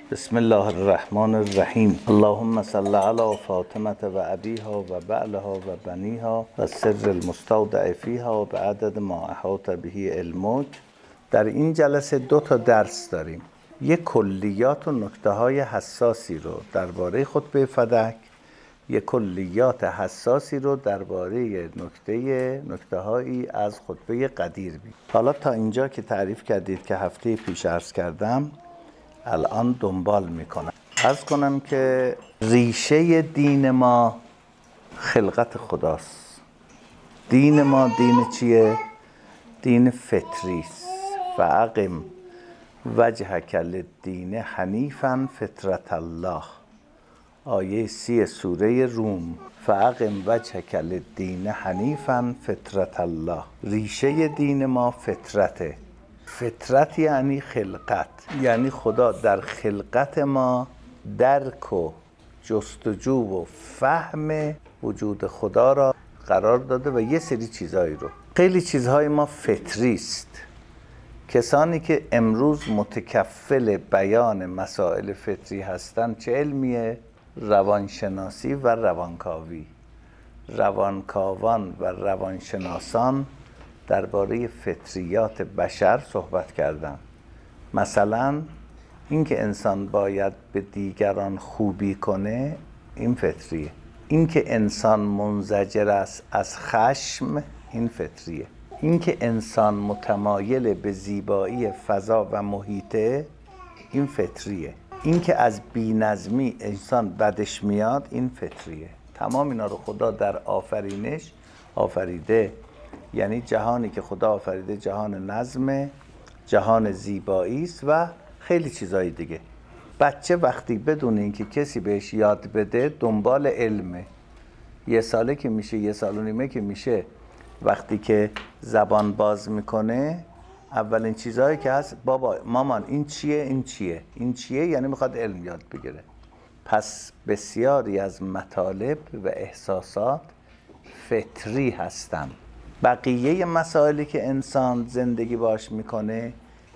بسم الله الرحمن الرحیم. اللهم صل علی فاطمه و ابیها و بعلها و بنیها و سر المستودع فیها و بعدد ما احاط به علمک. در این جلسه 2 درس داریم. یک کلیات و نکته های حساسی رو درباره خطبه فدک، یک کلیات حساسی رو درباره نکته هایی از خطبه قدیر بید. حالا تا اینجا که تعریف کردید که هفته پیش عرض کردم، الان دنبال میکنم. عرض کنم که ریشه دین ما خلقت خداست. دین ما دین چیه؟ دین فطریست. فاقم وجهک للدین حنیفا فطرت الله. آیه 30 سوره روم. فاقم وجهک للدین حنیفا فطرت الله. ریشه دین ما فطرته. فطرت یعنی خلقت، یعنی خدا در خلقت ما درک و جستجو و فهم وجود خدا را قرار داده و یه سری چیزهایی رو. خیلی چیزهای ما فطریست. کسانی که امروز متکفل بیان مسائل فطری هستند چه علمیه؟ روانشناسی و روانکاوی. روانکاوان و روانشناسان درباره فطریات بشر صحبت کردن. مثلا اینکه انسان باید به دیگران خوبی کنه، این فطریه. اینکه انسان منزجر است از خشم، این فطریه. اینکه انسان متمایل به زیبایی فضا و محیطه، این فطریه. اینکه از بی‌نظمی انسان بدش میاد، این فطریه. تمام اینا رو خدا در آفرینش آفریده. یعنی جهانی که خدا آفریده جهان نظم، جهان زیبایی است و خیلی چیزای دیگه. بچه وقتی بدون اینکه کسی بهش یاد بده دنبال علمه. 1 ساله که میشه، 1 سال و نیمه که میشه، وقتی که زبان باز میکنه، اولین چیزهایی که هست، بابا مامان این چیه، این چیه، این چیه، یعنی میخواد علم یاد بگیره. پس بسیاری از مطالب و احساسات فطری هستند. بقیه مسائلی که انسان زندگی باش میکنه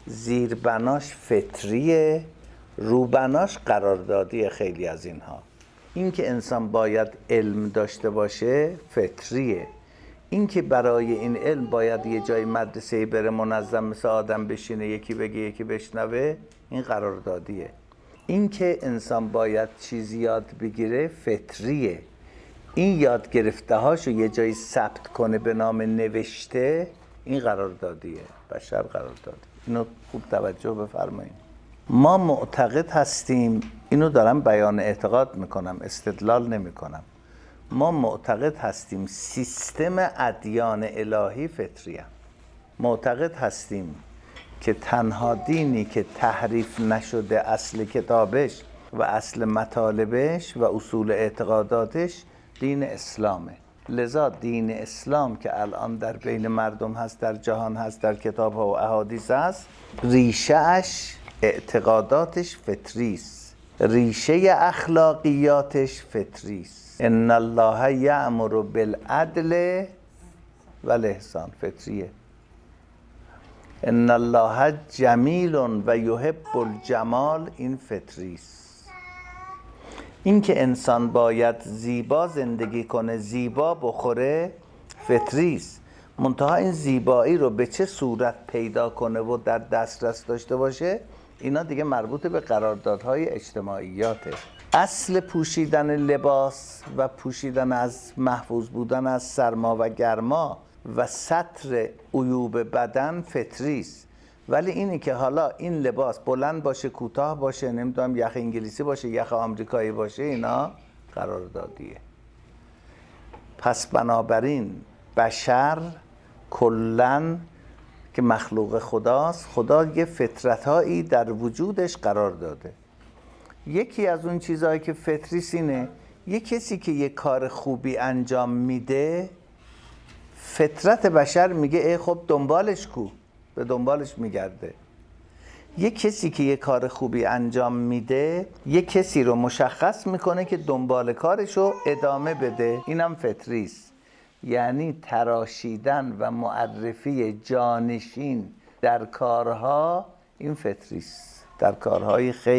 زیربناش فطریه، روبناش قراردادی. خیلی از اینها، این که انسان باید علم داشته باشه فطریه. این که برای این علم باید یه جای مدرسه بره منظم مثل آدم بشینه، یکی بگه یکی بشنوه، این قراردادیه. این که انسان باید چیزی یاد بگیره فطریه. این یاد گرفته هاشو یه جایی ثبت کنه به نام نوشته، این قراردادیه. بشر قراردادی. اینو خوب توجه بفرمایید. ما معتقد هستیم، اینو دارم بیان اعتقاد میکنم، استدلال نمیکنم. ما معتقد هستیم سیستم ادیان الهی فطری هم. معتقد هستیم که تنها دینی که تحریف نشده اصل کتابش و اصل مطالبش و اصول اعتقاداتش دین اسلامه. لذا دین اسلام که الان در بین مردم هست، در جهان هست، در کتاب ها و احادیث هست، ریشه اش اعتقاداتش فطریست، ریشه اخلاقیاتش فطریست. ان الله یأمر بالعدل و الاحسان، فطریه. ان الله جمیل و یحب الجمال، این فطریست. این که انسان باید زیبا زندگی کنه، زیبا بخوره، فطریست. منتها این زیبایی رو به چه صورت پیدا کنه و در دسترس داشته باشه، اینا دیگه مربوط به قراردادهای اجتماعیاته. اصل پوشیدن لباس و پوشیدن از محفوظ بودن از سرما و گرما و ستر عیوب بدن فطریست. ولی اینی که حالا این لباس بلند باشه، کوتاه باشه، نمیدونم یخ انگلیسی باشه، یخ آمریکایی باشه، اینا قراردادیه. پس بنابراین بشر کلن که مخلوق خداست، خدا یه فطرت‌هایی در وجودش قرار داده. یکی از اون چیزهایی که فطریست اینه، یه کسی که یه کار خوبی انجام میده، فطرت بشر میگه ای خب دنبالش کو، به دنبالش میگرده. یه کسی که یه کار خوبی انجام میده، یه کسی رو مشخص میکنه که دنبال کارشو ادامه بده، اینم فطریست. یعنی تراشیدن و معرفی جانشین در کارها، این فطریست. در کارهای خیر،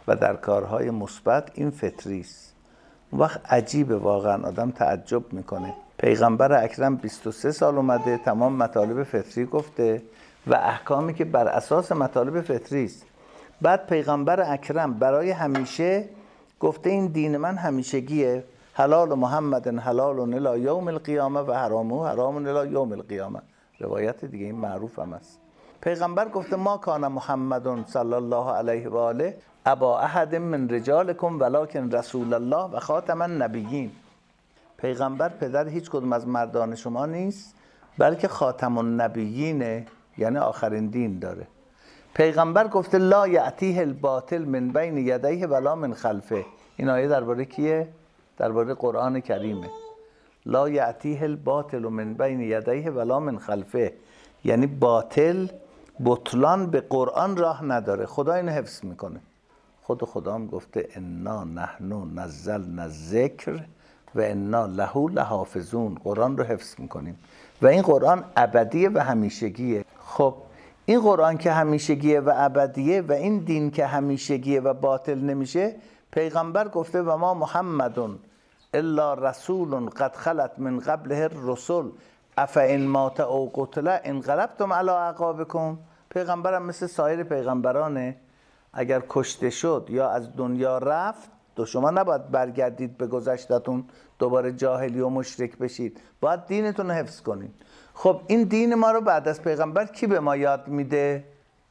و در کارهای مثبت این فطری است. اون وقت عجیبه، واقعا آدم تعجب میکنه. پیغمبر اکرم 23 سال اومده تمام مطالب فطری گفته و احکامی که بر اساس مطالب فطری است. بعد پیغمبر اکرم برای همیشه گفته این دین من همیشگیه، حلال محمد حلال الی یوم القیامه و حرامه حرام الی یوم القیامه. روایت دیگه این معروف هم است. پیغمبر گفته ما کان محمد صلی الله علیه و آله ابا احد من رجالکم ولکن رسول الله و خاتم النبیین. پیغمبر پدر هیچ کدوم از مردان شما نیست بلکه خاتم النبیینه، یعنی آخرین دین داره. پیغمبر گفته لا یأتیه الباطل من بین یدیه ولا من خلفه. این آیه درباره کیه؟ درباره قرآن کریمه. لا یأتیه الباطل من بین یدیه ولا من خلفه، یعنی باطل، بطلان به قرآن راه نداره. خدا اینو حفظ میکنه. خدا هم گفته انا نحن نزلنا الذکر و انا له لحافظون. قرآن رو حفظ میکنیم و این قرآن ابدیه و همیشگیه. خب این قرآن که همیشگیه و ابدیه و این دین که همیشگیه و باطل نمیشه، پیغمبر گفته و ما محمد الا رسول قد خلت من قبله الرسل افئن مات او قتل انقلبتم علی اعقابکم. پیغمبرم مثل سایر پیغمبرانه، اگر کشته شد یا از دنیا رفت شما نباید برگردید به گذشتتون دوباره جاهلی و مشرک بشید، باید دینتون رو حفظ کنید. خب این دین ما رو بعد از پیغمبر کی به ما یاد میده؟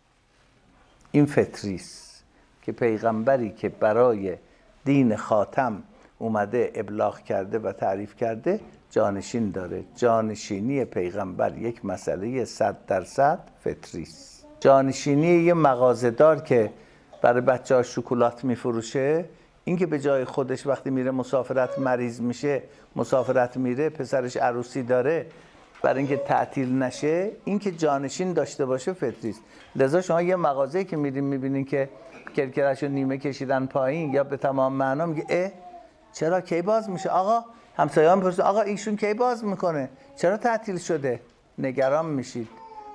این فطری است که پیغمبری که برای دین خاتم اومده ابلاغ کرده و تعریف کرده جانشین داره. جانشینی پیغمبر یک مسئله 100% فطری است. جانشینی یه مغازه‌دار که برای بچه‌ها شکلات میفروشه، این که به جای خودش وقتی میره مسافرت مریض میشه، مسافرت میره، پسرش عروسی داره، برای اینکه تعطیل نشه، این که جانشین داشته باشه فطری است. لذا شما یه مغازه‌ای که میرین میبینین که کرکره‌شو نیمه کشیدن پایین یا به تمام معنا میگه چرا کی باز میشه؟ آقا همسایه‌ها میپرسن آقا ایشون کی باز میکنه؟ چرا تعطیل شده؟ نگران میشید.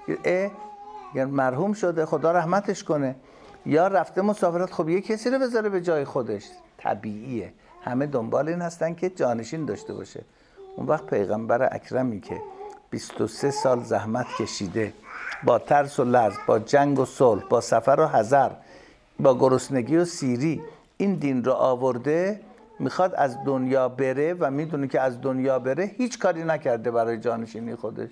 یعنی مرحوم شده، خدا رحمتش کنه. یا رفته مسافرت، خب یه کسی رو بذاره به جای خودش. طبیعیه، همه دنبال این هستن که جانشین داشته باشه. اون وقت پیغمبر اکرمی که 23 سال زحمت کشیده، با ترس و لرز، با جنگ و صلح، با سفر و حضر، با گرسنگی و سیری این دین رو آورده، میخواد از دنیا بره و میدونه که از دنیا بره هیچ کاری نکرده برای جانشینی خودش.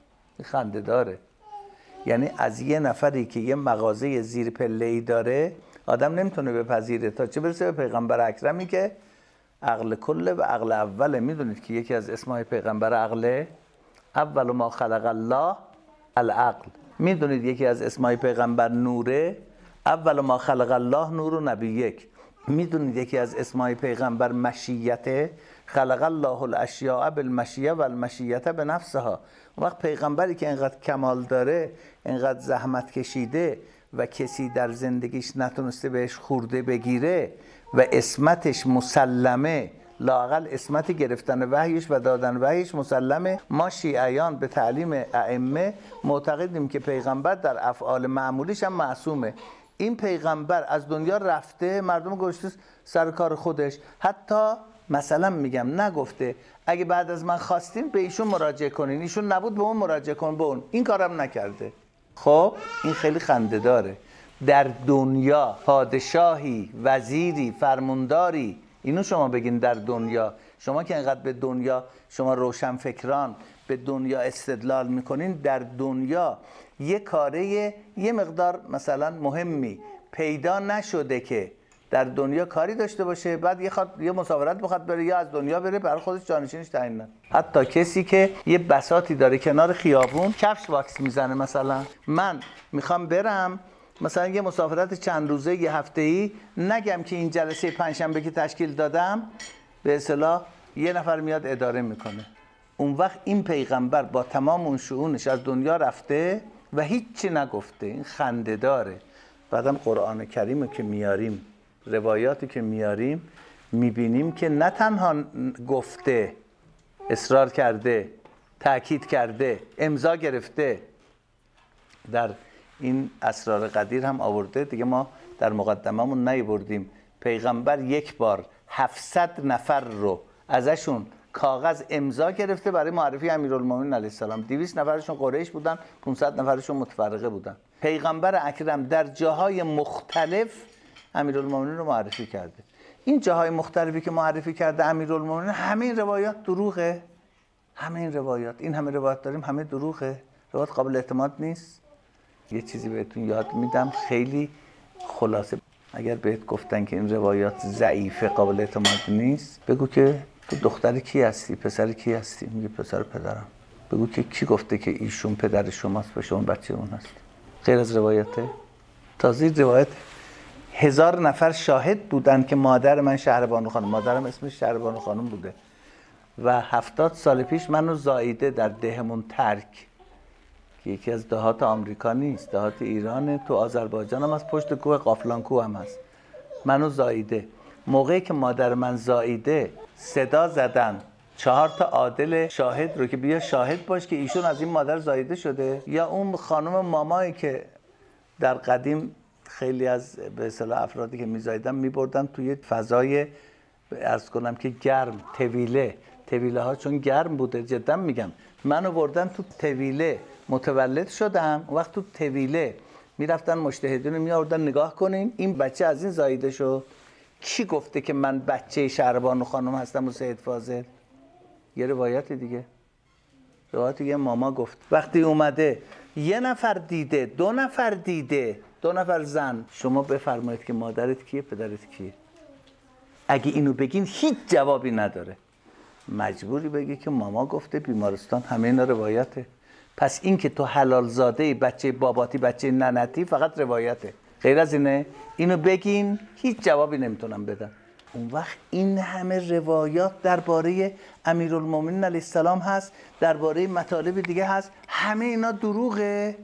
خنده داره. یعنی از یه نفری که یه مغازه زیر پله‌ای داره آدم نمیتونه بپذیره، تا چه برسه به پیغمبر اکرمی که عقل کله و عقل اوله. میدونید که یکی از اسمای پیغمبر عقله؟ اول ما خلق الله العقل. میدونید یکی از اسمای پیغمبر نوره؟ اول ما خلق الله نور و نبی یک. میدونید یکی از اسمای پیغمبر مشیته؟ خلق الله الاشیاء بالمشیه و المشیه بنفسها. اون وقت پیغمبری که اینقدر کمال داره، اینقدر زحمت کشیده و کسی در زندگیش نتونسته بهش خورده بگیره و اسمتش مسلمه، لااقل اسمت گرفتن وحیش و دادن وحیش مسلمه. ما شیعیان به تعلیم ائمه معتقدیم که پیغمبر در افعال معمولیش هم معصومه. این پیغمبر از دنیا رفته، مردم گذاشته سر کار خودش. حتی مثلا میگم نگفته اگه بعد از من خواستین به ایشون مراجعه کنین، ایشون نبود به اون مراجعه کن، به اون. این کارم نکرده. خب این خیلی خنده داره. در دنیا پادشاهی، وزیری، فرمانداری، اینو شما بگین در دنیا. شما که اینقدر به دنیا، شما روشن فکران به دنیا استدلال میکنین، در دنیا یه کاره یه مقدار مثلا مهمی پیدا نشده که در دنیا کاری داشته باشه، بعد یه مسافرت بخواد بره یا از دنیا بره، برای خودش جانشینش تعیین نکنه. حتی کسی که یه بساطی داره کنار خیابون کفش واکس میزنه، مثلا من میخوام برم مثلا یه مسافرت چند روزه یه هفته‌ای، نگم که این جلسه پنجشنبه که تشکیل دادم به اصطلاح یه نفر میاد اداره میکنه. اون وقت این پیغمبر با تمام اون شؤونش از دنیا رفته و هیچی نگفته. این خنده داره. بعدم قرآن کریم که میاریم، روایاتی که میاریم، میبینیم که نه تنها گفته، اصرار کرده، تأکید کرده، امضا گرفته، در این اسرار قدیر هم آورده. دیگه ما در مقدممون نیاوردیم، پیغمبر یک بار 700 نفر رو ازشون کاغذ امضا گرفته برای معرفی امیرالمومنین علیه السلام. 200 نفرشون قریش بودن، 500 نفرشون متفرقه بودن. پیغمبر اکرم در جاهای مختلف امیرالمومنین رو معرفی کرده. این جاهای مختلفی که معرفی کرده امیرالمومنین، همه این روایات دروغه. همه این روایات، این همه روایات داریم، همه دروغه. روایات قابل اعتماد نیست. یه چیزی بهتون یاد میدم خیلی خلاصه. اگر بهت گفتن که این روایات ضعیفه، قابل اعتماد نیست، بگو که تو دختر کی هستی، پسر کی هستی؟ میگه پسر پدرم. بگو که کی گفته که ایشون پدر شماست، به شما بچه اون هست؟ غیر از روایته. تازه روایت 1000 نفر شاهد بودن که مادر من شهربانو خانم، مادرم اسمش شهربانو خانم بوده و 70 سال پیش منو زاییده در دهمون ترک، که یکی از دهات آمریکا نیست، دهات ایرانه، تو آذربایجان هم از پشت کوه قافلانکو هم هست. منو زاییده. موقعی که مادر من زاییده صدا زدن 4 تا عادل شاهد رو که بیا شاهد باش که ایشون از این مادر زاییده شده. یا اون خانم مامایی که در قدیم خیلی از به اصطلاح افرادی که میزاییدن میبردن توی فضای عرض کنم که گرم، طویله ها چون گرم بوده، جدا میگم، منو بردن تو طویله، متولد شدم. اون وقت تو طویله میرفتن مجتهدین رو میآوردن نگاه کنین این بچه از این زاییده شد. کی گفته که من بچه شهربانو خانم هستم و سید فاضل؟ یه روایت دیگه، روایت دیگه ماما گفت. وقتی اومده یه نفر دیده، 2 نفر دیده، 2 نفر زن، شما بفرمایید که مادرت کیه، پدرت کیه؟ اگه اینو بگین هیچ جوابی نداره، مجبوری بگی که ماما گفته بیمارستان. همه اینا روایته. پس این که تو حلال زاده بچه باباتی، بچه ننتی، فقط روایته. غیر از اینه اینو بگین هیچ جوابی نمیتونم بدم. اون وقت این همه روایات درباره امیرالمومنین علیه السلام هست، درباره مطالب دیگه هست، همه اینا دروغه.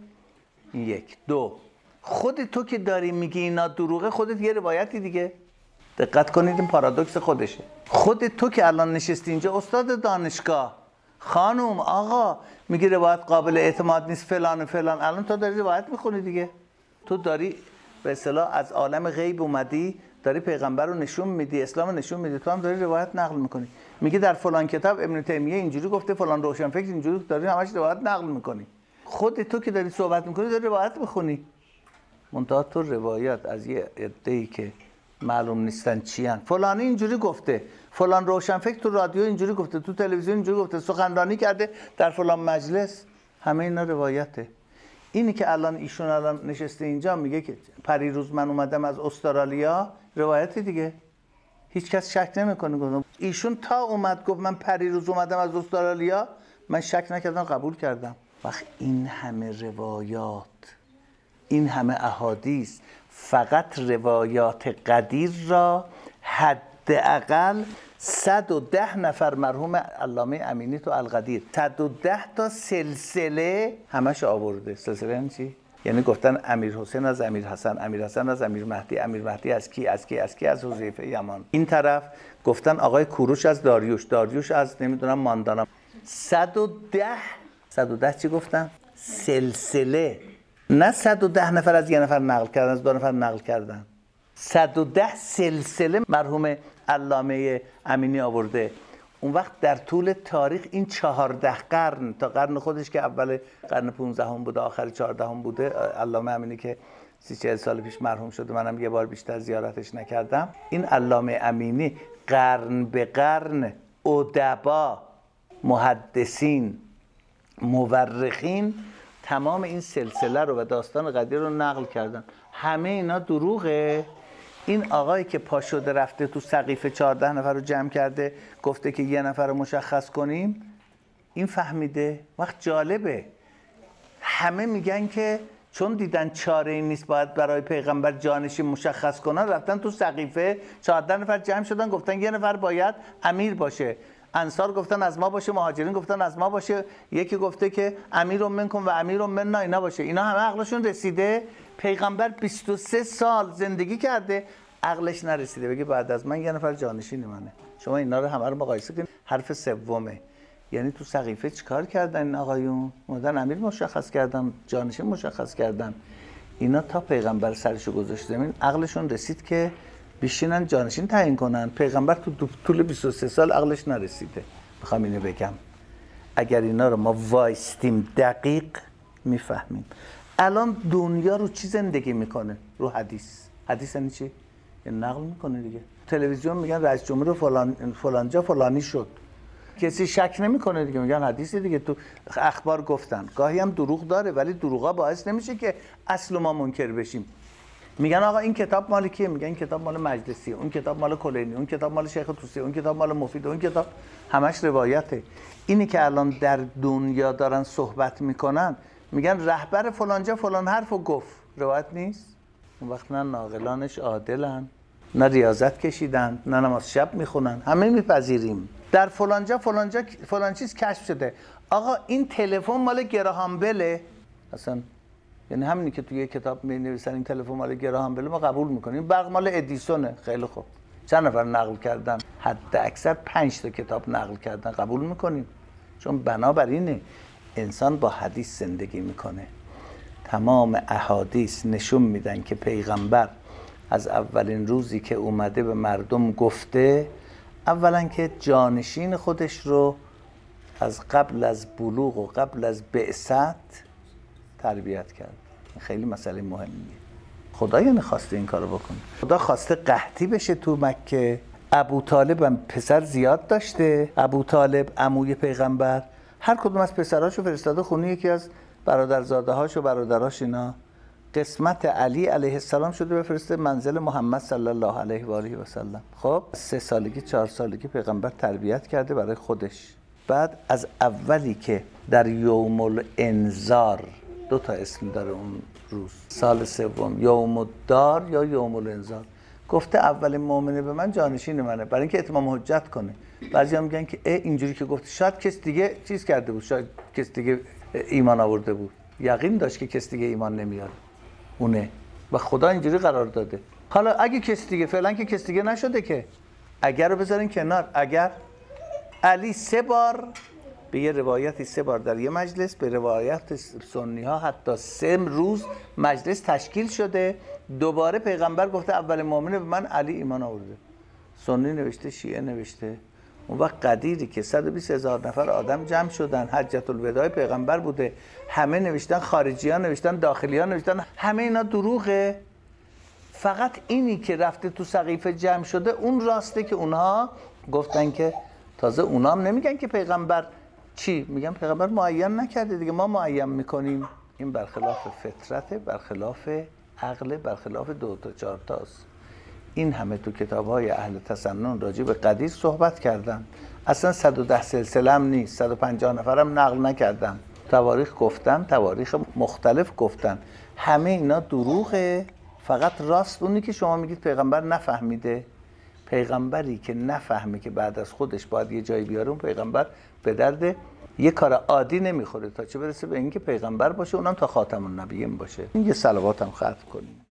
1 2 خود تو که داری میگی اینا دروغه، خودت یه روایتی دیگه. دقت کنید این پارادوکس خودشه. خود تو که الان نشستی اینجا استاد دانشگاه، خانم آقا، میگی روایت قابل اعتماد نیست فلان و فلان، الان تو داری روایت میخونی دیگه. تو داری به اصطلاح از عالم غیب اومدی، داری پیغمبر رو نشون میدی، اسلام رو نشون میدی، تو هم داری روایت نقل میکنی. میگی در فلان کتاب ابن تیمیه اینجوری گفته، فلان روشنفکر اینجوری، داری همش روایت نقل میکنی. خود تو که داری صحبت میکنی داری روایت میخونی. منتها تو روایت از یه عده‌ای که معلوم نیستن چی ان، فلانی اینجوری گفته، فلان روشنفکر تو رادیو اینجوری گفته، تو تلویزیون اینجوری گفته، سخنرانی کرده در فلان مجلس، همه اینا روایته. اینی که الان ایشون الان نشسته اینجا میگه که پریروز من اومدم از استرالیا، روایت دیگه، هیچ کس شک نمیکنه. ایشون تا اومد گفت من پریروز اومدم از استرالیا، من شک نکردم، قبول کردم. وقت این همه روایات، این همه احادیث، فقط روایات قدیر را حداقل 110 نفر، مرحوم علامه امینی تو القدیر 110 تا سلسله همش آورده. سلسله یعنی چی؟ یعنی گفتن امیر حسین از امیر حسن، امیر حسن از امیر مهدی، امیر مهدی از کی، از کی، از کی، از حذیفه یمان. این طرف گفتن آقای کوروش از داریوش، داریوش از نمیدونم ماندانا. 110 چی گفتن؟ سلسله. نه 110 نفر از یه نفر نقل کردن، از 2 نفر نقل کردن. 110 سلسله مرحوم علامه امینی آورده. اون وقت در طول تاریخ این 14 قرن تا قرن خودش که اول قرن 15 هم بوده، آخر 14 هم بوده، علامه امینی که 30-40 سال پیش مرحوم شده، منم یه بار بیشتر زیارتش نکردم. این علامه امینی قرن به قرن ادبا، محدثین، مورخین تمام این سلسله رو و داستان قدیر رو نقل کردن. همه اینا دروغه. این آقایی که پا شده رفته تو سقیفه 14 نفر رو جمع کرده گفته که یه نفر رو مشخص کنیم، این فهمیده. وقت جالبه همه میگن که چون دیدن چاره ای نیست باید برای پیغمبر جانشین مشخص کنن، رفتن تو سقیفه 14 نفر جمع شدن گفتن یه نفر باید امیر باشه. انصار گفتن از ما باشه، مهاجرین گفتن از ما باشه، یکی گفته که امیر منکم و امیر منا اینا باشه. اینا همه عقلشون رسیده. پیغمبر 23 سال زندگی کرده عقلش نرسیده بگه بعد از من یه نفر جانشین منه. شما اینا رو همه رو مقایسه کنید. حرف سومه، یعنی تو سقیفه چیکار کردن این آقایون؟ اومدن امیر مشخص کردن، جانشین مشخص کردن. اینا تا پیغمبر سرشو گذاشت زمین عقلشون رسید که بشینن جانشین تعیین کنن. پیغمبر تو طول 23 سال عقلش نرسیده. میخوام اینو بگم اگر اینا رو ما وایستیم دقیق میفهمیم. الان دنیا رو چی زندگی میکنه؟ رو حدیث. حدیث یعنی چی؟ یعنی نقل میکنه دیگه. تلویزیون میگن رئیس جمهور فلان جا فلانی شد، کسی شک نمیکنه دیگه، میگن حدیث دیگه، تو اخبار گفتن. گاهی هم دروغ داره ولی دروغا باعث نمیشه که اصل ما منکر بشیم. میگن آقا این کتاب مال کیه؟ میگن این کتاب مال مجلسیه، اون کتاب مال کلینی، اون کتاب مال شیخ طوسی، اون کتاب مال مفید، اون کتاب همش روایته. اینی که الان در دنیا دارن صحبت میکنن، میگن رهبر فلانجا فلان حرفو گفت، روایت نیست. اون وقت نه ناقلانش عادلن، نه ریاضت کشیدن، نه نماز شب میخونن. همه میپذیریم در فلانجا فلان چیز کشف شده. آقا این تلفن مال گراهام بله اصلا، یعنی همینی که توی کتاب می‌نویسن این تلفن مال گراهام بله ما قبول میکنیم. برق مال ادیسونه، خیلی خوب. چند نفر نقل کردن؟ حد اکثر 5 تا کتاب نقل کردن، قبول میکنیم. چون بنابراینه انسان با حدیث زندگی میکنه. تمام احادیث نشون میدن که پیغمبر از اولین روزی که اومده به مردم گفته، اولا که جانشین خودش رو از قبل از بلوغ و قبل از بعثت تربیت کرد. خیلی مسئله مهمیه. خدا یعنی خواسته این کارو بکنه. خدا خواسته قحطی بشه تو مکه. ابو طالب هم پسر زیاد داشته. ابو طالب عموی پیغمبر، هر کدوم از پسراشو فرستاده خونه یکی از برادرزاده هاش و برادراش. اینا قسمت علی علیه السلام شده بفرسته منزل محمد صلی الله علیه و آله و سلم. خب 3 سالگی 4 سالگی پیغمبر تربیت کرده برای خودش. بعد از اولی که در یوم الانذار 2 تا اسم داره اون روز، سال سوم یوم الدار یا یوم الانذار، گفته اولین مؤمنه به من جانشین منه، برای اینکه اتمام حجت کنه. بعضی هم میگن که اینجوری که گفته شاید کس دیگه چیز کرده بود، شاید کس دیگه ایمان آورده بود، یقین داشت که کس دیگه ایمان نمیاره اونه و خدا اینجوری قرار داده. حالا اگه کس دیگه، فعلا که کس دیگه نشده که، اگر رو بذارین کنار، اگر علی 3 بار به یه روایتی 3 بار در یه مجلس، به روایت سنی ها حتی 3 روز مجلس تشکیل شده، دوباره پیغمبر گفته اول مؤمن به من علی ایمان آورده. سنی نوشته، شیعه نوشته. اون وقت قدیری که 120,000 نفر آدم جمع شدن، حجت الوداع پیغمبر بوده، همه نوشتن، خارجیان نوشتن، داخلیان نوشتن، همه اینا دروغه. فقط اینی که رفته تو سقیفه جمع شده اون راسته که اونها گفتن که، تازه اونا هم نمیگن که پیغمبر چی، میگن پیغمبر معین نکرده دیگه، ما معین میکنیم. این برخلاف فطرته، برخلاف عقل، برخلاف 2 تا 4 تاست. این همه تو کتاب‌های اهل تسنن راجع به قدیر صحبت کردن. اصلا 110 سلسله هم نیست، 150 نفرم نقل نکردن. تواریخ گفتن، تواریخ مختلف گفتن. همه اینا دروغه. فقط راست اونی که شما میگید پیغمبر نفهمیده. پیغمبری که نفهمه که بعد از خودش باید یه جایی بیاره، اون پیغمبر به درد یه کار عادی نمیخوره، تا چه برسه به اینکه پیغمبر باشه، اونم تا خاتم النبیین باشه. این یه صلوات هم ختم کنیم.